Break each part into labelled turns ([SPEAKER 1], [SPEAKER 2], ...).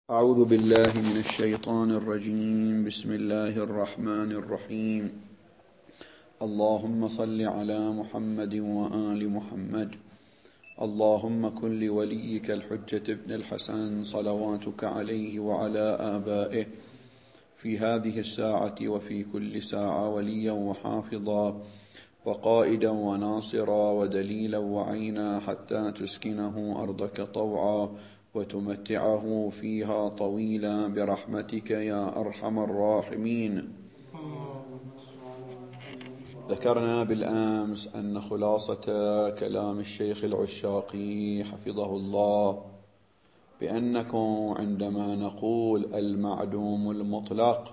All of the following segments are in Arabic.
[SPEAKER 1] أعوذ بالله من الشيطان الرجيم. بسم الله الرحمن الرحيم. اللهم صل على محمد وآل محمد. اللهم كن لوليك الحجة ابن الحسن صلواتك عليه وعلى آبائه في هذه الساعة وفي كل ساعة وليا وحافظا وقائدا وناصرا ودليلا وعينا حتى تسكنه أرضك طوعا وتمتعه فيها طويلا برحمتك يا أرحم الراحمين. ذكرنا بالأمس أن خلاصة كلام الشيخ العشاقي حفظه الله بأنكم عندما نقول المعدوم المطلق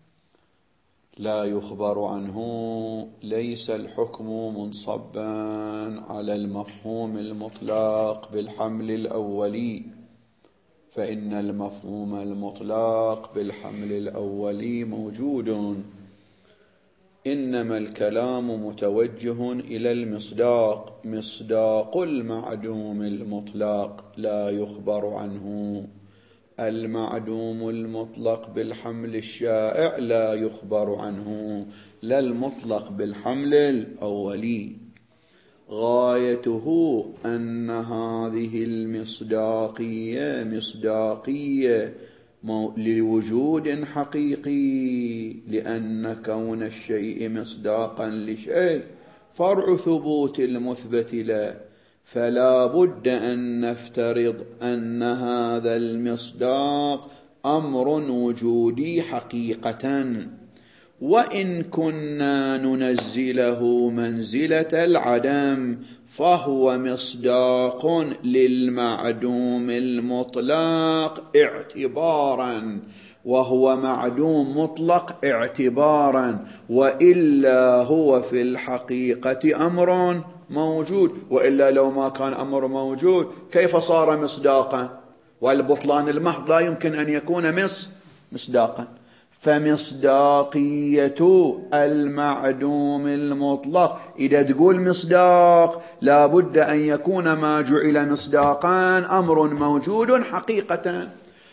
[SPEAKER 1] لا يخبر عنه ليس الحكم منصبا على المفهوم المطلق بالحمل الأولي، فإن المفهوم المطلق بالحمل الأولي موجود، إنما الكلام متوجه إلى المصداق. مصداق المعدوم المطلق لا يخبر عنه. المعدوم المطلق بالحمل الشائع لا يخبر عنه، لا المطلق بالحمل الأولي. غايته أن هذه المصداقية مصداقية لوجود حقيقي، لأن كون الشيء مصداقا لشيء فرع ثبوت المثبت له، فلا بد أن نفترض أن هذا المصداق أمر وجودي حقيقة، وإن كنا ننزله منزلة العدم فهو مصداق للمعدوم المطلق اعتبارا، وهو معدوم مطلق اعتبارا، وإلا هو في الحقيقة أمر موجود. وإلا لو ما كان أمر موجود كيف صار مصداقا؟ والبطلان المحض لا يمكن أن يكون مصداقا. فمصداقية المعدوم المطلق إذا تقول مصداق لا بد أن يكون ما جعل مصداقا أمر موجود حقيقة.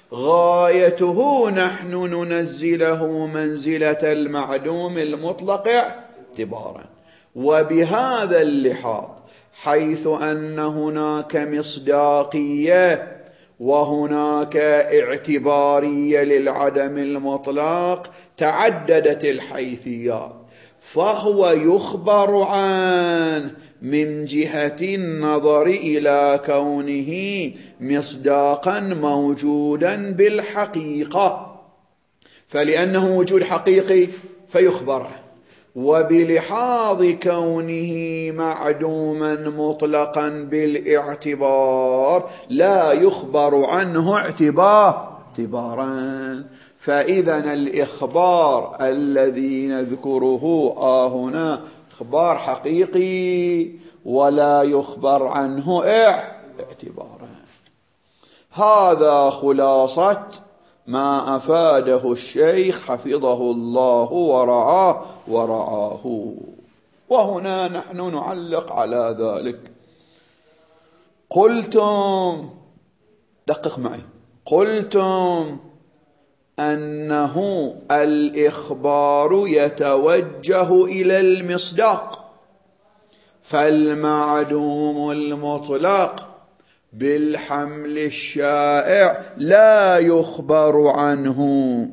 [SPEAKER 1] غايته نحن ننزله منزلة المعدوم المطلق اعتبارا. وبهذا اللحاظ حيث أن هناك مصداقية وهناك اعتبارية للعدم المطلق تعددت الحيثيات، فهو يخبر عنه من جهة النظر إلى كونه مصداقا موجودا بالحقيقة، فلأنه وجود حقيقي فيخبر عنه. وبلحاظ كونه معدوما مطلقا بالاعتبار لا يخبر عنه اعتبارا. فإذا الإخبار الذي نذكره هنا إخبار حقيقي ولا يخبر عنه اعتبارا. هذا خلاصة ما أفاده الشيخ حفظه الله ورعاه. وهنا نحن نعلق على ذلك. قلتم، دقق معي، قلتم أنه الإخبار يتوجه إلى المصداق، فالمعدوم المطلق بالحمل الشائع لا يخبر عنه.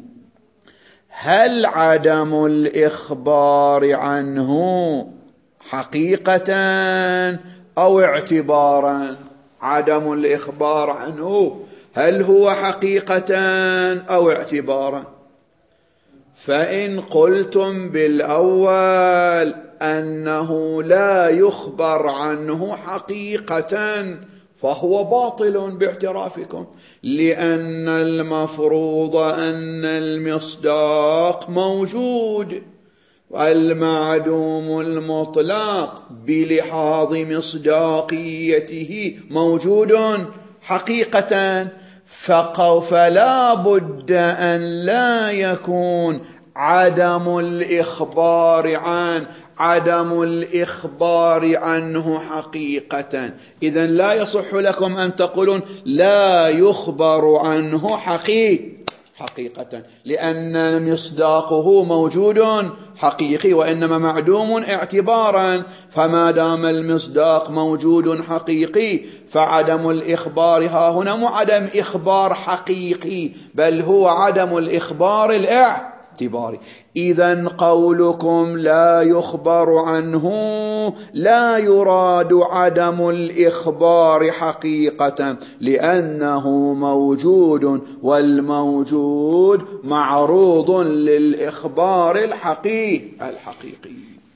[SPEAKER 1] هل عدم الإخبار عنه حقيقة أو اعتبارا؟ عدم الإخبار عنه هل هو حقيقة أو اعتبارا؟ فإن قلتم بالأول أنه لا يخبر عنه حقيقة فهو باطل باعترافكم، لأن المفروض أن المصداق موجود، والمعدوم المطلق بلحاظ مصداقيته موجود حقيقة، فلا بد أن لا يكون عدم الإخبار عن عدم الإخبار عنه حقيقة. إذن لا يصح لكم أن تقولون لا يخبر عنه حقيقة، لأن مصداقه موجود حقيقي وإنما معدوم اعتبارا. فما دام المصداق موجود حقيقي فعدم الإخبار ها هنا مو عدم إخبار حقيقي، بل هو عدم الإخبار الاعتباري. إذن قولكم لا يخبر عنه لا يراد عدم الإخبار حقيقة، لأنه موجود، والموجود معروض للإخبار الحقيقي.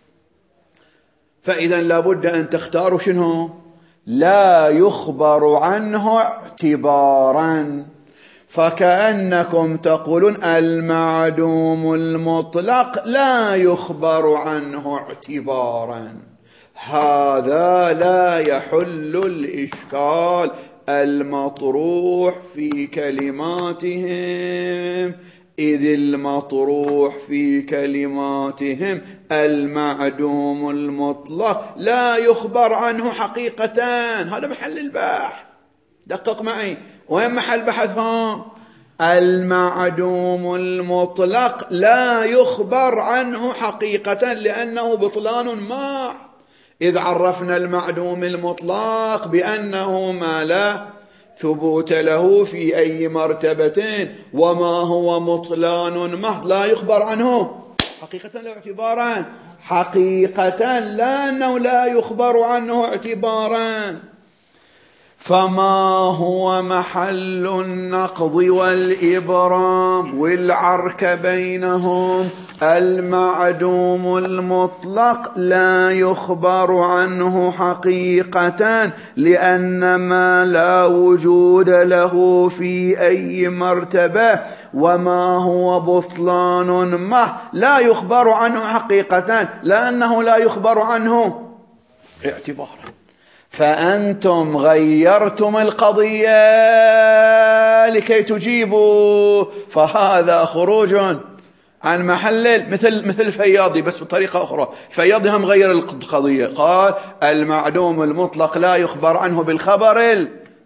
[SPEAKER 1] فإذا لابد أن تختاروا شنو؟ لا يخبر عنه اعتبارا. فكأنكم تقولون المعدوم المطلق لا يخبر عنه اعتبارا. هذا لا يحل الإشكال المطروح في كلماتهم، إذ المطروح في كلماتهم المعدوم المطلق لا يخبر عنه حقيقة. هذا محل البحث، دقق معي. وين محل بحثهم؟ المعدوم المطلق لا يخبر عنه حقيقة، لأنه بطلان محض. إذ عرفنا المعدوم المطلق بأنه ما لا ثبوت له في أي مرتبة، وما هو بطلان محض لا يخبر عنه حقيقة لا اعتبارا. حقيقة لأنه لا يخبر عنه اعتبارا. فما هو محل النقض والإبرام والعرك بينهم؟ المعدوم المطلق لا يخبر عنه حقيقة، لأن ما لا وجود له في أي مرتبة، وما هو بطلان محض لا يخبر عنه حقيقة، لأنه لا يخبر عنه اعتبارا. فأنتم غيرتم القضية لكي تجيبوا، فهذا خروج عن محل مثل الفياضي بس بطريقة أخرى. الفياضي هم غير القضية، قال المعدوم المطلق لا يخبر عنه بالخبر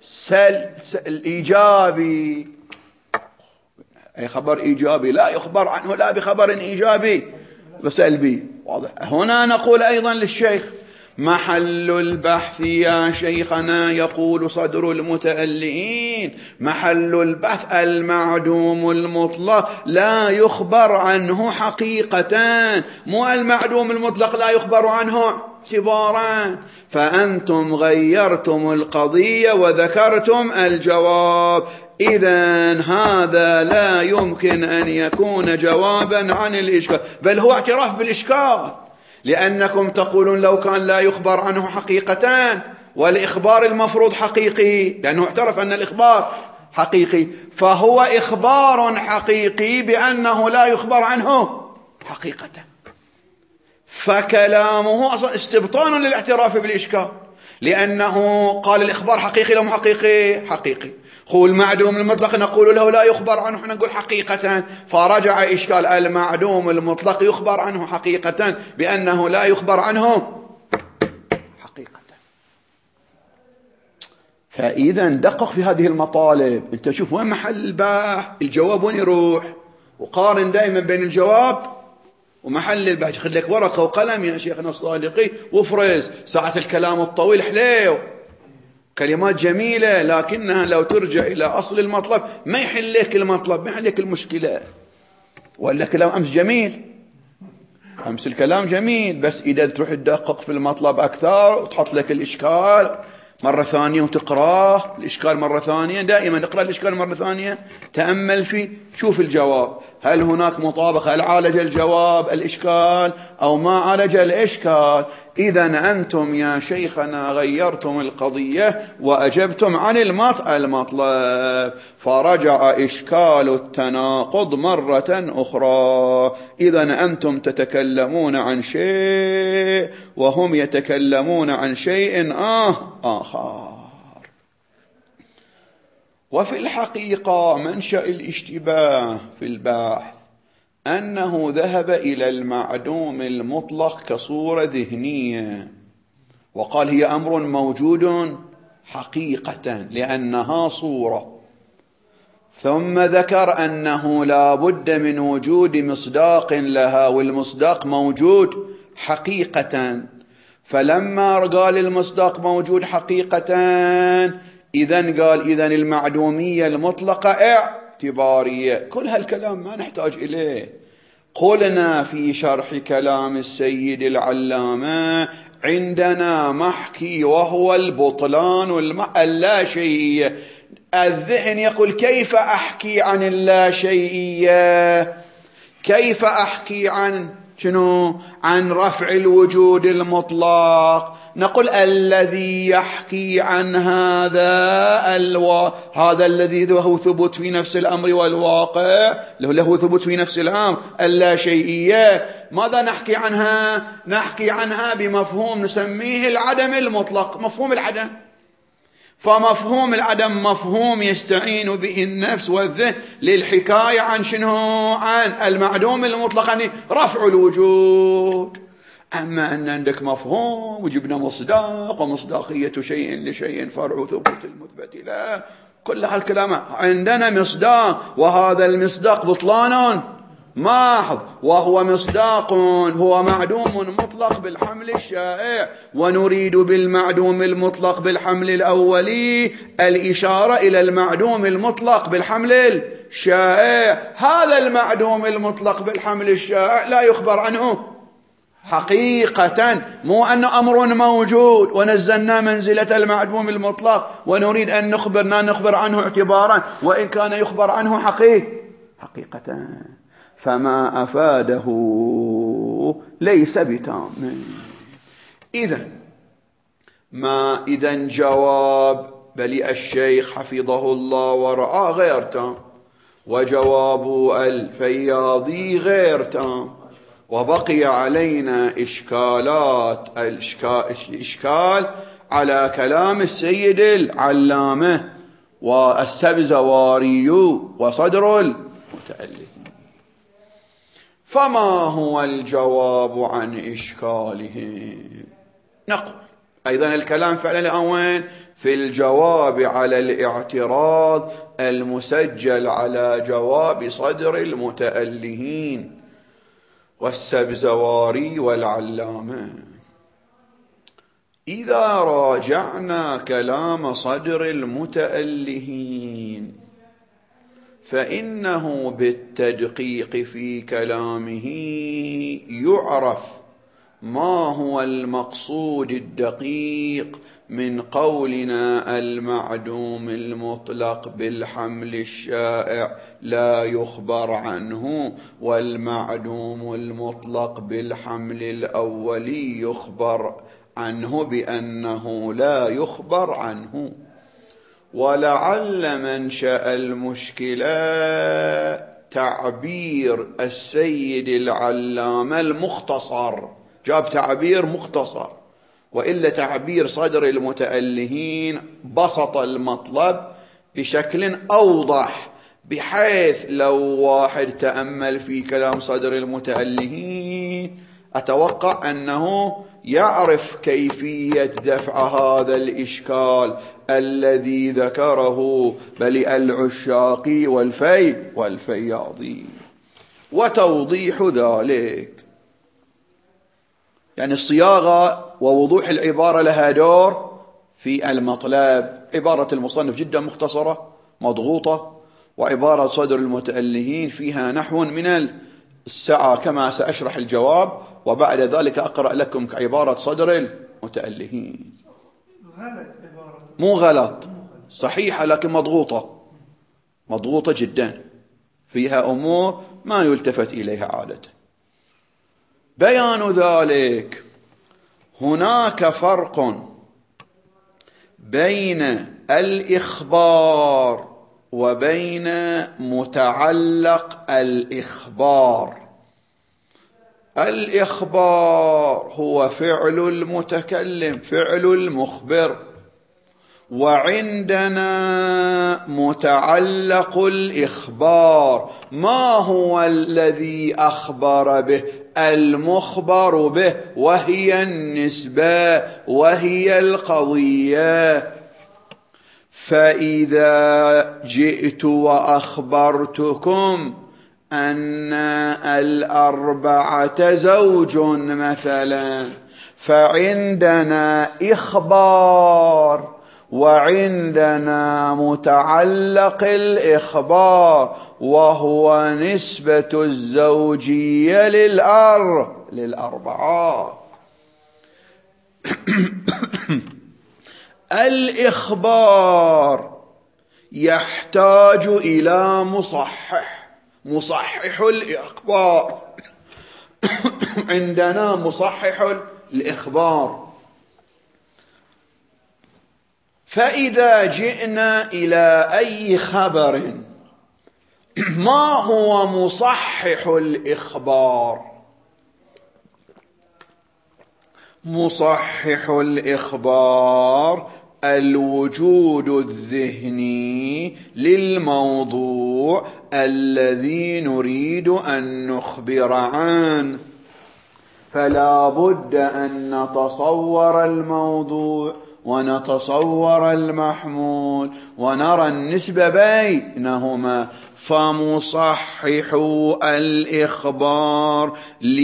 [SPEAKER 1] الإيجابي، أي خبر إيجابي لا يخبر عنه لا بخبر إيجابي وسلبي. واضح. هنا نقول أيضا للشيخ محل البحث يا شيخنا، يقول صدر المتألئين، محل البحث المعدوم المطلق لا يخبر عنه حقيقة، مو المعدوم المطلق لا يخبر عنه اعتبارا. فأنتم غيرتم القضية وذكرتم الجواب. إذن هذا لا يمكن أن يكون جوابا عن الإشكال، بل هو اعتراف بالإشكال، لأنكم تقولون لو كان لا يخبر عنه حقيقة والإخبار المفروض حقيقي، لأنه اعترف أن الإخبار حقيقي، فهو إخبار حقيقي بأنه لا يخبر عنه حقيقة. فكلامه أصلا استبطان للاعتراف بالإشكال، لأنه قال الإخبار حقيقي لو حقيقي. هو المعدوم المطلق نقول له لا يخبر عنه، احنا نقول حقيقة، فرجع إشكال المعدوم المطلق يخبر عنه حقيقة بأنه لا يخبر عنه حقيقة. فإذا دقق في هذه المطالب. انت شوف وين محل البحث، الجواب وين يروح، وقارن دائما بين الجواب ومحل البحث. خذ لك ورقة وقلم يا شيخنا الصادقي وافرز. ساعة الكلام الطويل حليو، كلمات جميلة، لكنها لو ترجع إلى أصل المطلب ما يحل لك المطلب، ما يحل لك المشكلة. ولا كلام أمس جميل، أمس الكلام جميل، بس إذا تروح تدقق في المطلب أكثر وتحط لك الإشكال مرة ثانية وتقراه الإشكال مرة ثانية، دائما اقرأ الإشكال مرة ثانية، تأمل فيه، شوف الجواب، هل هناك مطابقة، هل عالج الجواب الإشكال أو ما عالج الإشكال. إذن أنتم يا شيخنا غيرتم القضية وأجبتم عن المطلب، فرجع إشكال التناقض مرة أخرى. إذن أنتم تتكلمون عن شيء وهم يتكلمون عن شيء آخر. وفي الحقيقة منشأ الاشتباه في البحث أنه ذهب إلى المعدوم المطلق كصورة ذهنية وقال هي أمر موجود حقيقة لأنها صورة، ثم ذكر أنه لا بد من وجود مصداق لها والمصداق موجود حقيقة، فلما قال المصداق موجود حقيقة إذن المعدومية المطلقة اعتبارية. كل هالكلام ما نحتاج إليه. قلنا في شرح كلام السيد العلامة عندنا محكي وهو البطلان اللاشيئية. الذهن يقول كيف أحكي عن اللاشيئية؟ كيف أحكي عن شنو؟ عن رفع الوجود المطلق. نقول الذي يحكي عن هذا الذي له ثبوت في نفس الأمر والواقع، له ثبوت في نفس الأمر اللاشيئية، ماذا نحكي عنها؟ نحكي عنها بمفهوم نسميه العدم المطلق، مفهوم العدم. فمفهوم العدم مفهوم يستعين به النفس والذهن للحكاية عن شنو؟ عن المعدوم المطلق، يعني رفع الوجود. أما أن عندك مفهوم وجبنا مصداق ومصداقية شيء لشيء فرع ثبوت المثبت، لا، كل هالكلام عندنا مصداق، وهذا المصداق بطلان محض، وهو مصداق هو معدوم مطلق بالحمل الشائع، ونريد بالمعدوم المطلق بالحمل الأولي الإشارة إلى المعدوم المطلق بالحمل الشائع. هذا المعدوم المطلق بالحمل الشائع لا يخبر عنه حقيقة، مو أنه أمر موجود ونزلنا منزلة المعدوم المطلق ونريد أن نخبر عنه اعتبارا، وإن كان يخبر عنه حقيقة. فما أفاده ليس بتام. إذن جواب بلي الشيخ حفظه الله ورعاه غير تام، وجواب الفياضي غير تام، وبقي علينا إشكال على كلام السيد العلامة والسبزواري وصدر المتألف. فما هو الجواب عن إشكالهم؟ نقول أيضا الكلام فعلا وين؟ في الجواب على الاعتراض المسجل على جواب صدر المتألهين والسبزواري والعلامة. إذا راجعنا كلام صدر المتألهين فإنه بالتدقيق في كلامه يعرف ما هو المقصود الدقيق من قولنا المعدوم المطلق بالحمل الشائع لا يخبر عنه، والمعدوم المطلق بالحمل الأولي يخبر عنه بأنه لا يخبر عنه. ولعل منشأ المشكلة تعبير السيد العلامة المختصر، جاب تعبير مختصر، وإلا تعبير صدر المتألهين بسط المطلب بشكل أوضح، بحيث لو واحد تأمل في كلام صدر المتألهين أتوقع أنه يعرف كيفية دفع هذا الإشكال الذي ذكره بل العشاقي والفياضي. وتوضيح ذلك، يعني الصياغة ووضوح العبارة لها دور في المطلب. عبارة المصنف جدا مختصرة مضغوطة، وعبارة صدر المتألهين فيها نحو من السعة كما سأشرح الجواب، وبعد ذلك أقرأ لكم عبارة صدر المتألهين. مو غلط، صحيحة، لكن مضغوطة جدا، فيها أمور ما يلتفت إليها عادة. بيان ذلك، هناك فرق بين الإخبار وبين متعلق الإخبار. الإخبار هو فعل المتكلم، فعل المخبر، وعندنا متعلق الإخبار. ما هو الذي أخبر به؟ المخبر به، وهي النسبة وهي القضية. فإذا جئت وأخبرتكم أن الأربعة زوج مثلا، فعندنا إخبار وعندنا متعلق الإخبار، وهو نسبة الزوجية للأربعة. الإخبار يحتاج إلى مصحح الإخبار. عندنا مصحح الإخبار. فإذا جئنا إلى أي خبر، ما هو مصحح الإخبار؟ مصحح الإخبار الوجود الذهني للموضوع الذي نريد أن نخبر عنه. فلا بد أن نتصور الموضوع ونتصور المحمول ونرى النسبة بينهما. فمصحح الإخبار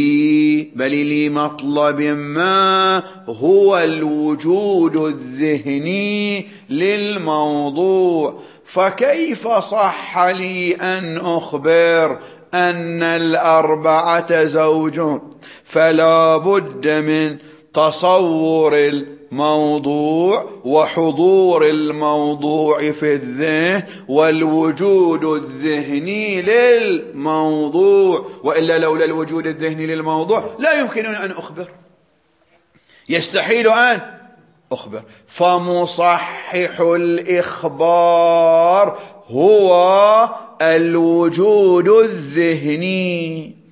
[SPEAKER 1] لمطلب ما هو الوجود الذهني للموضوع. فكيف صح لي أن أخبر أن الأربعة زوج؟ فلا بد من تصور الموضوع وحضور الموضوع في الذهن والوجود الذهني للموضوع، وإلا لولا الوجود الذهني للموضوع لا يمكنني أن أخبر، يستحيل أن أخبر. فمصحح الإخبار هو الوجود الذهني.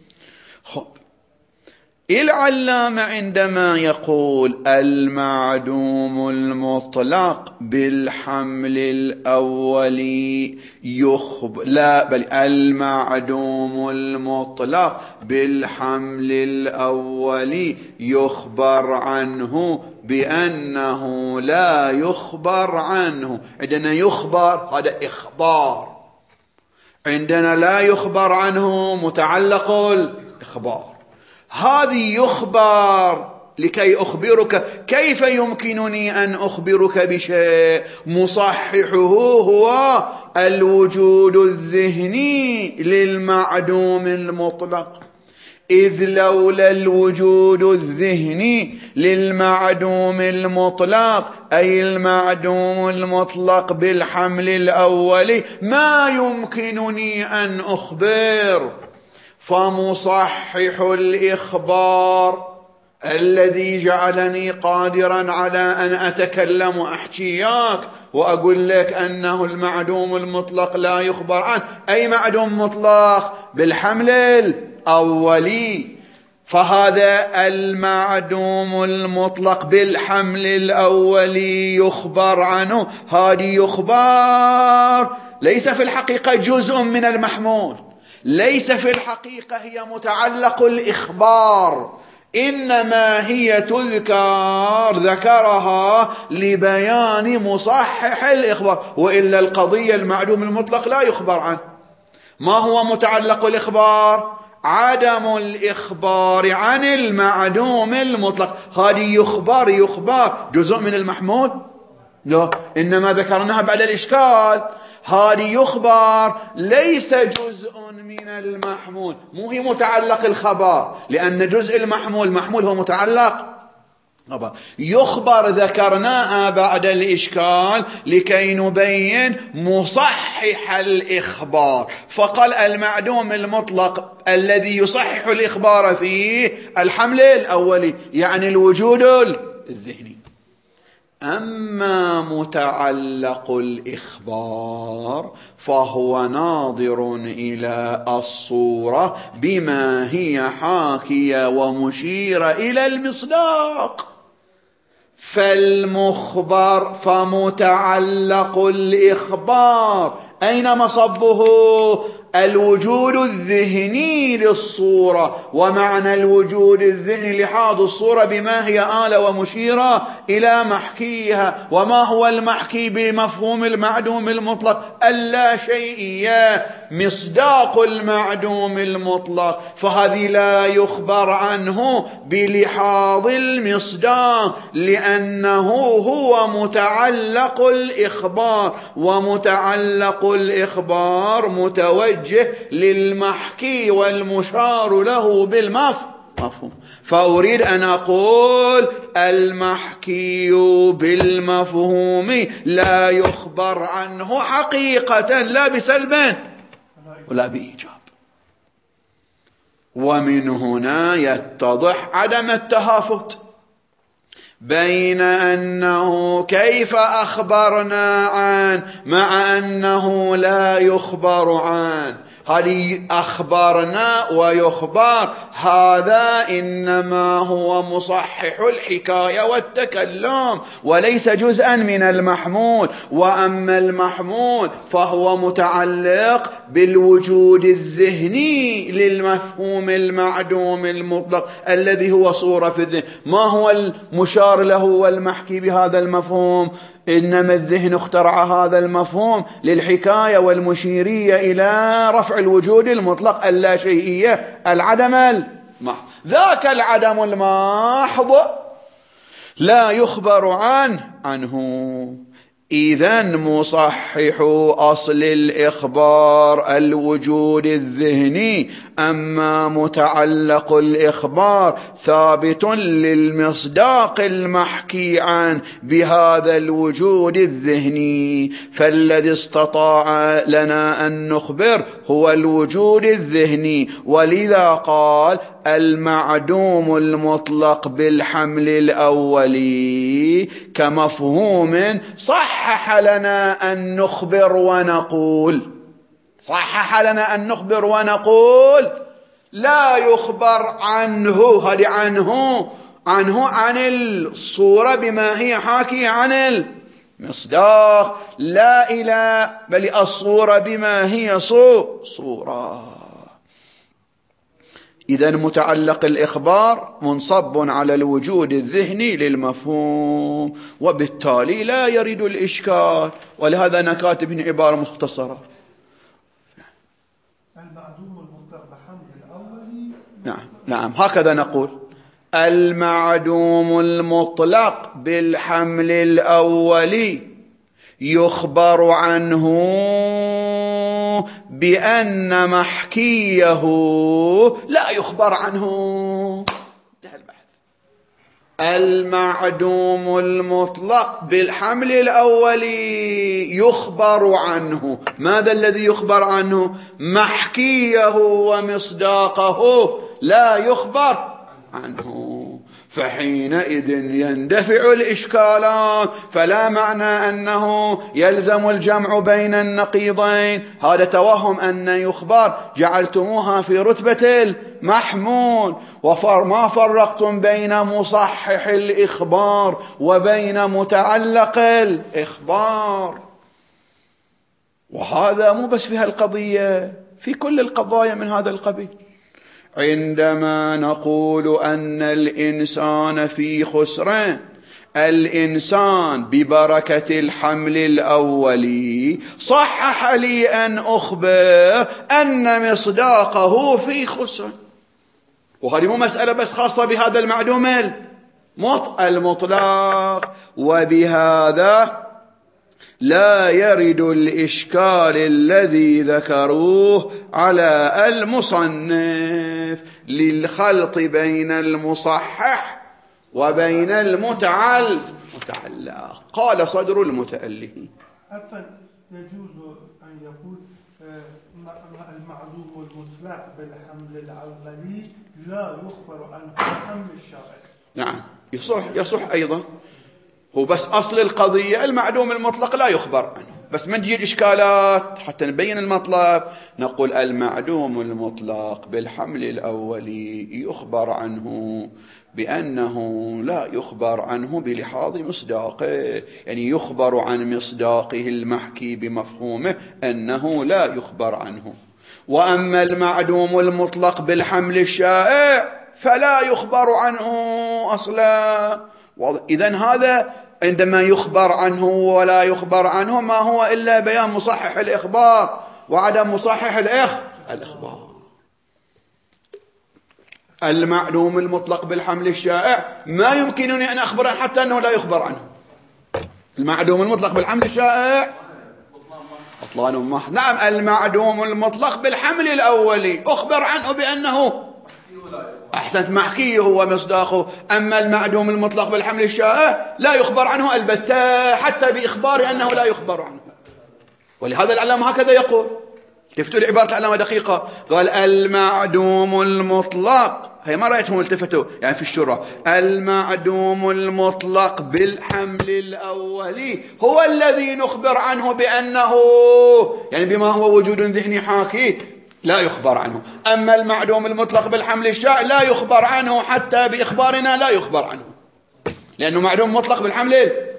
[SPEAKER 1] العلامة عندما يقول المعدوم المطلق بالحمل الأولي المعدوم المطلق بالحمل الأولي يخبر عنه بأنه لا يخبر عنه. عندنا يخبر، هذا إخبار. عندنا لا يخبر عنه، متعلق الإخبار. هذه يخبر لكي أخبرك. كيف يمكنني أن أخبرك بشيء؟ مصححه هو الوجود الذهني للمعدوم المطلق. إذ لولا الوجود الذهني للمعدوم المطلق، أي المعدوم المطلق بالحمل الأولي، ما يمكنني أن أخبر. فمصحح الإخبار الذي جعلني قادرا على أن أتكلم وأحكياك وأقول لك أنه المعدوم المطلق لا يخبر عنه، أي معدوم مطلق بالحمل الأولي. فهذا المعدوم المطلق بالحمل الأولي يخبر عنه. هذه يخبر ليس في الحقيقة جزء من المحمول، ليس في الحقيقة هي متعلق الإخبار، إنما هي ذكرها لبيان مصحح الإخبار، وإلا القضية المعدوم المطلق لا يخبر عنه. ما هو متعلق الإخبار؟ عدم الإخبار عن المعدوم المطلق. هذه يخبر جزء من المحمول؟ لا، إنما ذكرناها بعد الإشكال. هذه يخبر ليس جزء من المحمول، مو هي متعلق الخبر، لأن جزء المحمول هو متعلق خبر. يخبر ذكرناها بعد الإشكال لكي نبين مصحح الإخبار. فقال المعدوم المطلق الذي يصحح الإخبار فيه الحمل الأولي، يعني الوجود الذهني. أما متعلق الإخبار فهو ناظر إلى الصورة بما هي حاكية ومشيرة إلى المصداق. فالمخبر فمتعلق الإخبار أين مصبه؟ الوجود الذهني للصورة، ومعنى الوجود الذهني لحاظ الصورة بما هي آلة ومشيرة إلى محكيها. وما هو المحكي بمفهوم المعدوم المطلق؟ اللا شيئية، مصداق المعدوم المطلق، فهذه لا يخبر عنه بلحاظ المصداق لأنه هو متعلق الإخبار، ومتعلق الإخبار متوجه للمحكي والمشار له بالمفهوم. فأريد أن أقول المحكي بالمفهوم لا يخبر عنه حقيقة، لا بسلب ولا بإيجاب. ومن هنا يتضح عدم التهافت بين أنه كيف أخبرنا عنه مع أنه لا يخبر عنه. هذه أخبرنا ويخبر، هذا إنما هو مصحح الحكاية والتكلم وليس جزءا من المحمول. وأما المحمول فهو متعلق بالوجود الذهني للمفهوم المعدوم المطلق الذي هو صورة في الذهن. ما هو المشار له والمحكي بهذا المفهوم؟ إنما الذهن اخترع هذا المفهوم للحكاية والمشيرية إلى رفع الوجود المطلق اللاشيئية، العدم المحض. ذاك العدم المحض لا يخبر عنه. إذن مصحح أصل الإخبار الوجود الذهني، أما متعلق الإخبار ثابت للمصداق المحكي عنه بهذا الوجود الذهني. فالذي استطاع لنا أن نخبر هو الوجود الذهني، ولذا قال المعدوم المطلق بالحمل الأولي كمفهوم صحح لنا أن نخبر ونقول، صحح لنا أن نخبر ونقول لا يخبر عنه. هذه عنه عن الصورة بما هي حاكي عن المصداق، لا إلى بل الصورة بما هي صورة. إذن متعلق الإخبار منصب على الوجود الذهني للمفهوم، وبالتالي لا يرد الإشكال. ولهذا أنا كاتب عبارة مختصرة.
[SPEAKER 2] المعدوم المطلق بحمل الأولي.
[SPEAKER 1] نعم هكذا نقول. المعدوم المطلق بالحمل الأولي يخبر عنه بأن محكيه لا يخبر عنه. انتهى البحث. المعدوم المطلق بالحمل الأولي يخبر عنه. ماذا الذي يخبر عنه؟ محكيه ومصداقه لا يخبر عنه. فحينئذ يندفع الإشكالان، فلا معنى أنه يلزم الجمع بين النقيضين. هذا توهم أن يخبر جعلتموها في رتبة المحمول، وما فرقتم بين مصحح الإخبار وبين متعلق الإخبار. وهذا مو بس في هالقضية، في كل القضايا من هذا القبيل. عندما نقول أن الإنسان في خسران، الإنسان ببركة الحمل الأولي صحح لي أن أخبر أن مصداقه في خسران. وهذه مو مسألة بس خاصة بهذا المعدوم المطلق. وبهذا لا يرد الإشكال الذي ذكروه على المصنف للخلط بين المصحح وبين المتعلق. قال صدر المتأله:
[SPEAKER 2] أفن يجوز أن يقول المعدوم المطلق بالحمل الأولي لا يخبر عنه حمل الشرع.
[SPEAKER 1] نعم يصح أيضا. هو بس أصل القضية المعدوم المطلق لا يخبر عنه. بس من تجي الإشكالات حتى نبين المطلب نقول المعدوم المطلق بالحمل الأولي يخبر عنه بأنه لا يخبر عنه بلحاظ مصداقه، يعني يخبر عن مصداقه المحكي بمفهومه أنه لا يخبر عنه. وأما المعدوم المطلق بالحمل الشائع فلا يخبر عنه أصلا. إذن هذا عندما يخبر عنه ولا يخبر عنه ما هو إلا بيان مصحح الإخبار وعدم مصحح الإخبار. المعلوم المطلق بالحمل الشائع ما يمكنني أن أخبر حتى أنه لا يخبر عنه. المعدوم المطلق بالحمل الشائع بطلان محض. نعم، المعدوم المطلق بالحمل الأولي أخبر عنه بأنه أحسنت محكيه ومصداقه. أما المعدوم المطلق بالحمل الشائع لا يخبر عنه البتة حتى بإخبار أنه لا يخبر عنه. ولهذا العلامة هكذا يقول، التفتوا لعبارة العلامة دقيقة، قال المعدوم المطلق، هي ما رأيتهم التفتوا يعني في الشورى، المعدوم المطلق بالحمل الأولي هو الذي نخبر عنه بأنه يعني بما هو وجود ذهني حاكي لا يخبر عنه. أما المعدوم المطلق بالحمل الشائع لا يخبر عنه حتى بإخبارنا لا يخبر عنه، لأنه معدوم مطلق بالحمل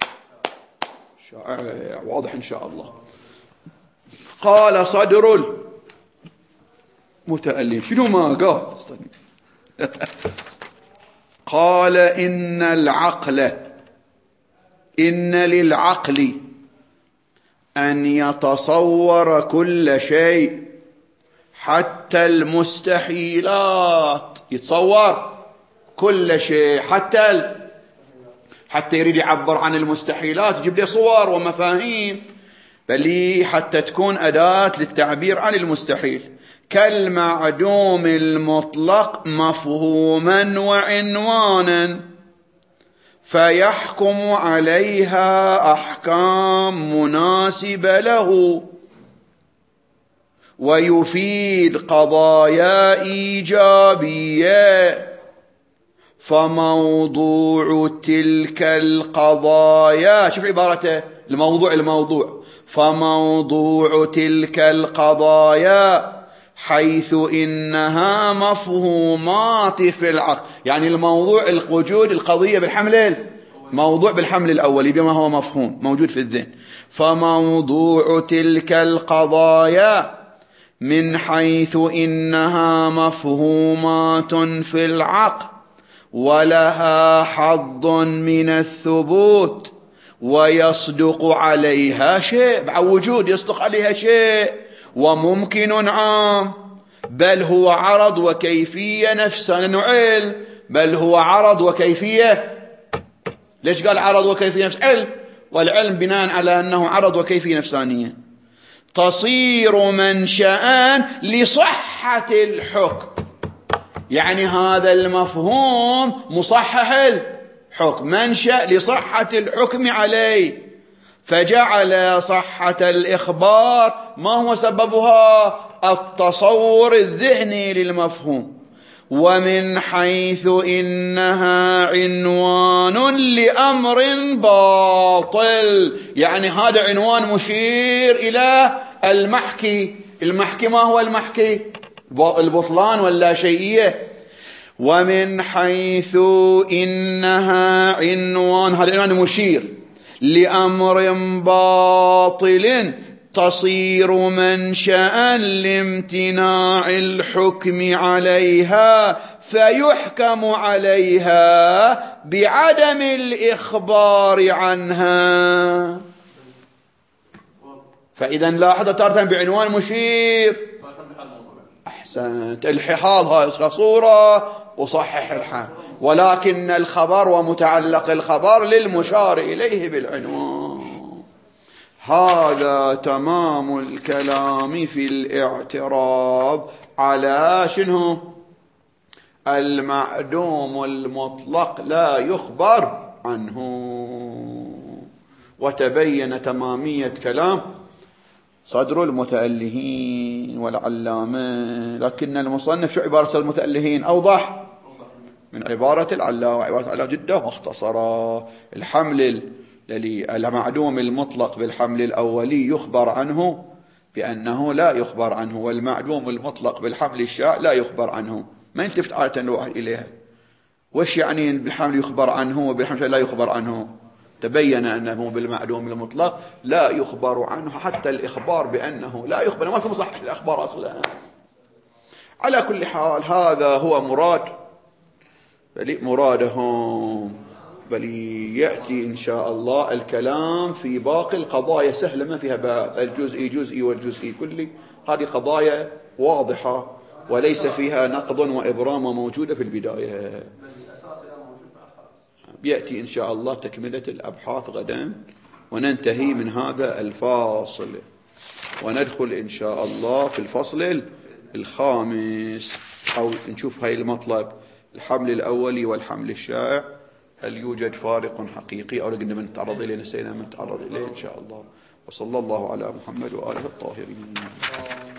[SPEAKER 1] الشائع. واضح إن شاء الله. قال صدر المتألف، شنو ما قال؟ قال إن للعقل أن يتصور كل شيء حتى المستحيلات، يتصور كل شيء حتى يريد يعبر عن المستحيلات يجيب لي صور ومفاهيم، بل حتى تكون أداة للتعبير عن المستحيل. كالمعدوم المطلق مفهوما وعنوانا فيحكم عليها أحكام مناسبة له ويفيد قضايا إيجابية، فموضوع تلك القضايا، شوف عبارته، الموضوع فموضوع تلك القضايا حيث إنها مفهومات في العقل، يعني الموضوع الوجود القضية بالحمل موضوع بالحمل الأولي بما هو مفهوم موجود في الذهن. فموضوع تلك القضايا من حيث إنها مفهومات في العقل ولها حظ من الثبوت ويصدق عليها شيء، مع وجود يصدق عليها شيء، وممكن عام، بل هو عرض وكيفية نفسها، لأنه علم، بل هو عرض وكيفية. ليش قال عرض وكيفية نفس؟ علم، والعلم بناء على أنه عرض وكيفية نفسانية. تصير منشأ لصحة الحكم، يعني هذا المفهوم مصحح الحكم، منشأ لصحة الحكم عليه، فجعل صحة الإخبار ما هو سببها؟ التصور الذهني للمفهوم. ومن حيث إنها عنوان لأمر باطل، يعني هذا عنوان مشير إلى المحكي. المحكي ما هو المحكي؟ البطلان واللا شيئية. ومن حيث إنها عنوان، هذا عنوان مشير لأمر باطل تصير منشأ لامتناع الحكم عليها فيحكم عليها بعدم الإخبار عنها. فإذا لاحظ تارة بعنوان مشير، أحسنت، الحفاظ هذه صورة وصحح الحال، ولكن الخبر ومتعلق الخبر للمشار إليه بالعنوان. هذا تمام الكلام في الاعتراض على شنو؟ المعدوم المطلق لا يخبر عنه. وتبين تمامية كلام صدر المتألهين والعلامة، لكن المصنف شو عبارة المتألهين أوضح من عبارة العلامة، وعبارة العلامة جدا مختصرة. الحمل المعدوم المطلق بالحمل الأولي يخبر عنه بأنه لا يخبر عنه، والمعدوم المطلق بالحمل الشائع لا يخبر عنه. ما يلتفت عادة الواحد إليها. وش يعني بالحمل يخبر عنه وبالحمل لا يخبر عنه؟ تبين أنه بالمعدوم المطلق لا يخبر عنه، حتى الإخبار بأنه لا يخبر ما في مصحح الأخبار أصلا. على كل حال هذا هو مرادهم، بل يأتي إن شاء الله الكلام في باقي القضايا سهلة ما فيها باب، الجزئي جزئي والجزئي كلي، هذه قضايا واضحة وليس فيها نقض وإبرام موجودة في البداية. يأتي إن شاء الله تكملة الأبحاث غدا وننتهي من هذا الفاصل، وندخل إن شاء الله في الفصل الخامس، أو نشوف هاي المطلب الحمل الأولي والحمل الشائع، هل يوجد فارق حقيقي أو لقنا من نتعرض إليه نسينا من نتعرض إليه إن شاء الله. وصلى الله على محمد وآله الطاهرين.